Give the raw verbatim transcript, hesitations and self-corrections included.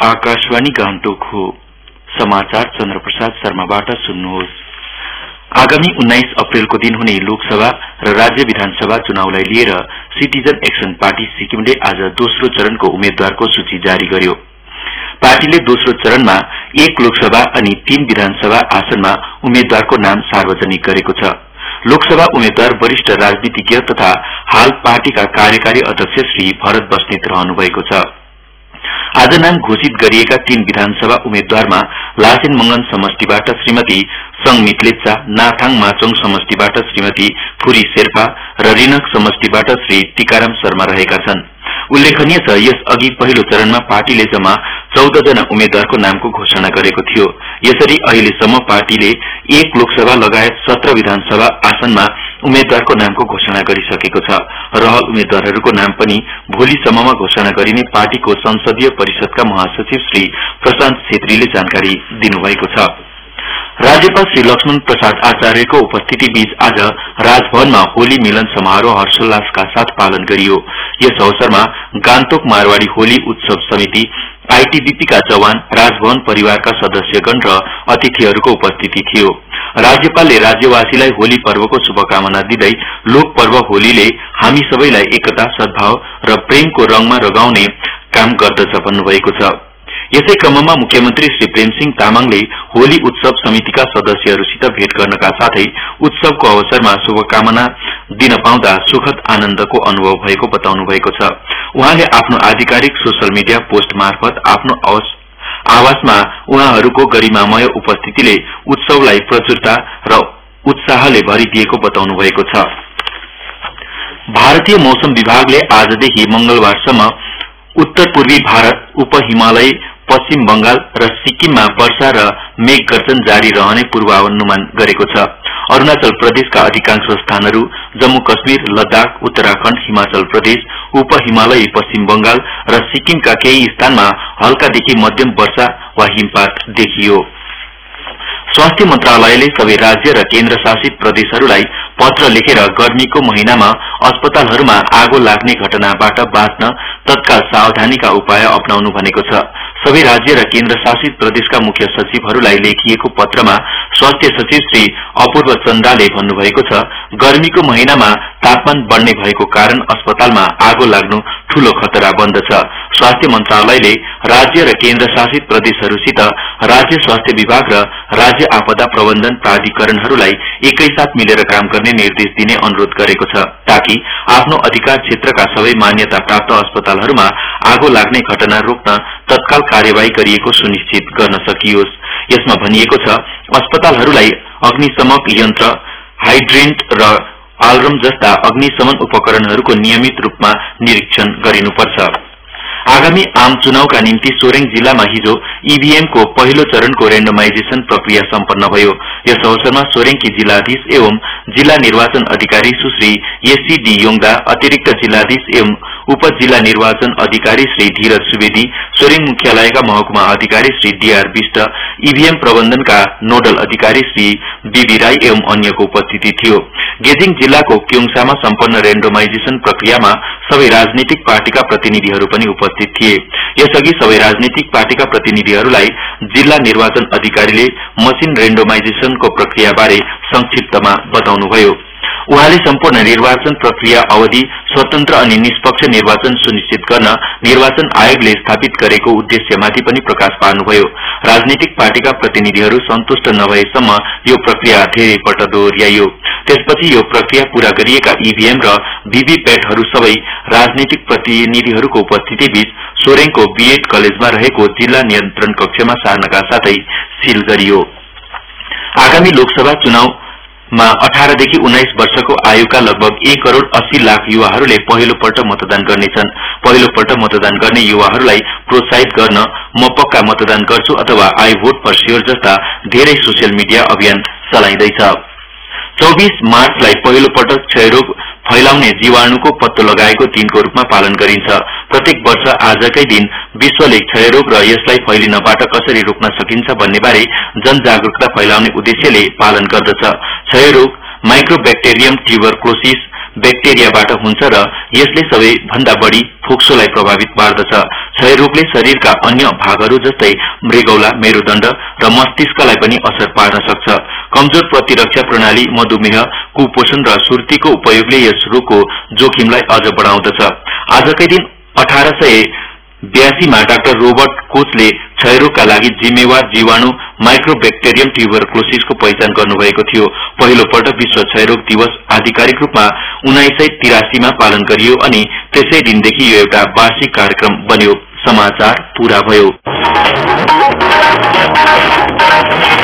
आकाशवाणी गान्तोक हो। समाचार चन्द्रप्रसाद शर्माबाट सुन्नुहोस्। आगामी उन्नाइस अप्रेलको दिन हुने लोकसभा र राज्य विधानसभा चुनावलाई लिएर सिटिजन एक्सन पार्टी सिक्किमले आज दोस्रो चरणको उम्मेद्वारको सूची जारी गर्यो। पार्टीले दोस्रो चरणमा एक लोकसभा अनि तीन विधानसभा आसनमा उम्मेद्वारको नाम सार्वजनिक गरेको छ। लोकसभा उम्मेद्वार वरिष्ठ राजनीतिज्ञ तथा हाल पार्टीका कार्यकारी अध्यक्ष श्री भरत बस्नेत रहनु भएको छ। आज नाम घोषित गरिएका तीन विधानसभा उम्मेद्वारमा लासेन मंगन समष्टिबाट श्रीमती संगमित लेप्चा, नाथाङ माचोङ समष्टिबाट श्रीमती फुरी शेर्पा र रिनक समष्टिबाट श्री टीकाराम शर्मा रहेका छन्। उल्लेखनीय छ, यस अघि पहिलो चरणमा पार्टीले जम्मा चौध जना उम्मेद्वारको नामको घोषणा गरेको थियो। यसरी अहिलेसम्म पार्टीले एक लोकसभा लगायत सत्र विधानसभा आसनमा उम्मेद्वारको नामको घोषणा गरिसकेको छ। रहल उम्मेद्वारहरूको नाम पनि भोलिसम्ममा घोषणा गरिने पार्टीको संसदीय परिषदका महासचिव श्री प्रशान्त छेत्रीले जानकारी दिनुभएको छ। राज्यपाल श्री लक्ष्मण प्रसाद आचार्यको उपस्थिति बीच आज राजभवनमा होली मिलन समारोह हर्षोल्लासका साथ पालन गरियो। यस अवसरमा गान्तोक मारवाड़ी होली उत्सव समिति, आईटीबीपी का जवान, राजभवन परिवारका सदस्यगण र अतिथिहरूको उपस्थिति थियो। राज्यपालले राज्यवासीलाई होली पर्वको शुभकामना दिँदै लोक पर्व होलीले हामी सबैलाई एकता, सद्भाव र प्रेमको रंगमा रंगाउने काम गर्दछ भन्नुभएको छ। यसै क्रममा मुख्यमन्त्री श्री प्रेमसिंह तामाङले होली उत्सव समितिका सदस्यहरूसित भेट गर्नका साथै उत्सवको अवसरमा शुभकामना दिन पाउँदा सुखद आनन्दको अनुभव भएको बताउनु भएको छ। उहाँले आफ्नो आधिकारिक सोशल मिडिया पोस्ट मार्फत आफ्नो आवासमा उहाँहरूको गरिमामय उपस्थितिले उत्सवलाई प्रचुरता र उत्साहले भरिदिएको बताउनु भएको छ। भारतीय मौसम विभागले आजदेखि मंगलबारसम्म उत्तर पूर्वी भारत, उप हिमालय, पश्चिम बंगाल र सिक्किममा वर्षा र मेघ गर्जन जारी रहने पूर्वानुमान गरेको छ। अरूणाचल प्रदेशका अधिकांश स्थानहरू, जम्मू कश्मीर, लद्दाख, उत्तराखण्ड, हिमाचल प्रदेश, उप हिमालय, पश्चिम बंगाल र सिक्किमका केही स्थानमा हल्कादेखि मध्यम वर्षा वा हिमपात देखियो। स्वास्थ्य मन्त्रालयले सबै राज्य र केन्द्र शासित प्रदेशहरूलाई पत्र लेखेर गर्मीको महिनामा अस्पतालहरूमा आगो लाग्ने घटनाबाट बाँच्न तत्काल सावधानीका उपाय अपनाउनु भनेको छ। सबै राज्य र केन्द्र शासित प्रदेशका मुख्य सचिवहरूलाई लेखिएको पत्रमा स्वास्थ्य सचिव श्री अपूर्व चन्द्राले भन्नुभएको छ, गर्मीको महिनामा तापमान बढ्ने भएको कारण अस्पतालमा आगो लाग्नु ठूलो खतरा बन्दछ। स्वास्थ्य मन्त्रालयले राज्य र केन्द्र शासित प्रदेशहरूसित राज्य स्वास्थ्य विभाग र राज्य आपदा प्रबन्धन प्राधिकरणहरूलाई एकैसाथ मिलेर काम गर्ने निर्देश दिने अनुरोध गरेको छ, ताकि आफ्नो अधिकार क्षेत्रका सबै मान्यता प्राप्त अस्पतालहरूमा आगो लाग्ने घटना रोक्न तत्काल कार्यवाही गरिएको सुनिश्चित गर्न सकियोस्। यसमा भनिएको छ, अस्पतालहरूलाई अग्निशमक यन्त्र, हाइड्रेन्ट र आलरम जस्ता अग्निशमन उपकरणहरूको नियमित रूपमा निरीक्षण गरिनुपर्छ। आगामी आम चुनावका निम्ति सोरेङ जिल्लामा हिजो ईभीएम को पहिलो चरणको रेन्डमाइजेशन प्रक्रिया सम्पन्न भयो। यस अवसरमा सोरेङकी जिल्लाधीश एवं जिल्ला निर्वाचन अधिकारी सुश्री एससी डी योङदा, अतिरिक्त जिल्लाधीश एवं उप जिल्ला निर्वाचन अधिकारी श्री धीरज सुवेदी, सोरेङ मुख्यालयका महकुमा अधिकारी श्री डीआर विष्ट, ईभीएम प्रबन्धनका नोडल अधिकारी श्री बीबी राई एवं अन्यको उपस्थिति थियो। गेजिङ जिल्लाको क्योङसामा सम्पन्न रेन्डमाइजेशन प्रक्रियामा सबै राजनीतिक पार्टीका प्रतिनिधिहरू पनि उपस्थित थिए। यसअघि सबै राजनीतिक पार्टीका प्रतिनिधिहरूलाई जिल्ला निर्वाचन अधिकारीले मसिन रेन्डमाइजेशनको प्रक्रियाबारे संक्षिप्तमा बताउनुभयो। उहाँले सम्पूर्ण निर्वाचन प्रक्रिया अवधि स्वतन्त्र अनि निष्पक्ष निर्वाचन सुनिश्चित गर्न निर्वाचन आयोगले स्थापित गरेको उद्देश्यमाथि पनि प्रकाश पार्नुभयो। राजनीतिक पार्टीका प्रतिनिधिहरू सन्तुष्ट नभएसम्म यो प्रक्रिया धेरै पल्ट दोहोर्याइयो। त्यसपछि यो प्रक्रिया पूरा गरिएका ईभीएम र वीवीप्याटहरू सबै राजनीतिक प्रतिनिधिहरूको उपस्थिति बीच सोरेङको बीएड कलेजमा रहेको जिल्ला नियन्त्रण कक्षमा सार्नका साथै सील गरियो। आगामी लोकसभा चुनाव मा अठारह देखि उन्नाइस वर्षको आयुका लगभग एक करोड़ अस्सी लाख युवाहरूले पहिलो पल्ट मतदान गर्नेछन्। पहिलो पल्ट मतदान गर्ने युवाहरूलाई प्रोत्साहित गर्न म पक्का मतदान गर्छु अथवा आई भोट फर स्योर जस्ता धेरै सोशल मिडिया अभियान चलाइँदैछ। चौबीस मार्चलाई पहिलो पटक क्षयरोग फैलाउने जीवाणुको पत्तो लगाएको दिनको रूपमा पालन गरिन्छ। प्रत्येक वर्ष आजकै दिन विश्वले क्षयरोग र यसलाई फैलिनबाट कसरी रोक्न सकिन्छ भन्ने बारे जनजागरूकता फैलाउने उद्देश्यले पालन गर्दछ। क्षयरोग माइक्रोब्याक्टेरियम ट्युबरक्लोसिस ब्याक्टेरियाबाट हुन्छ र यसले सबै भन्दा बढी फोक्सोलाई प्रभावित पार्दछ। क्षयरोगले शरीरका अन्य भागहरू जस्तै मृगौला, मेरुदण्ड र मस्तिष्कलाई पनि असर पार्न सक्छ। कमजोर प्रतिरक्षा प्रणाली, मधुमेह, कुपोषण र सुर्तीको उपयोगले यस रोगको जोखिमलाई अझ बढाउँदछ। आजकै दिन अठार सय बयासी मा डाक्टर रोबर्ट कोचले क्षयरोगका लागि जिम्मेवार जीवाणु माइक्रोब्याक्टेरियम ट्युबरक्लोसिसको पहिचान गर्नुभएको थियो। पहिलो पल्ट विश्व क्षयरोग दिवस आधिकारिक रूपमा उन्नाइस सय तिरासी मा पालन गरियो अनि त्यसै दिनदेखि यो एउटा वार्षिक कार्यक्रम बन्यो। समाचार पूरा भयो।